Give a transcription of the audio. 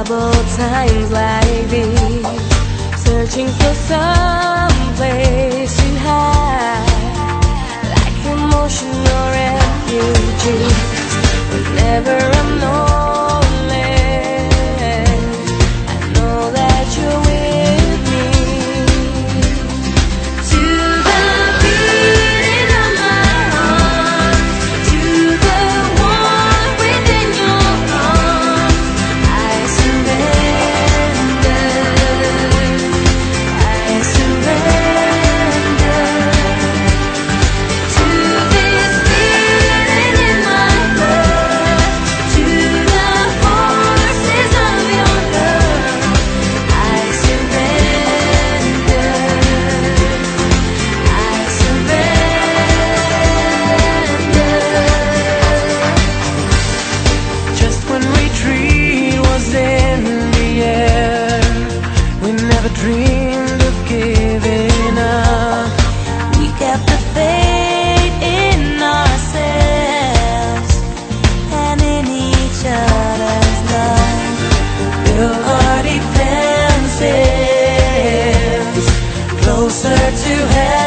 troubled times like these, searching for some place to hide, like emotional refugees. Whenever I'm lonely, I know that you're with me. To the beating of my heart, to the warmth within your arms, I surrender. I surrender to this feeling in my blood, to the forces of your love. I surrender. I surrender. Just when retreat was in the air, we never dreamed of giving up. We kept the faith in ourselves and in each other's love. Built our defenses closer to heaven.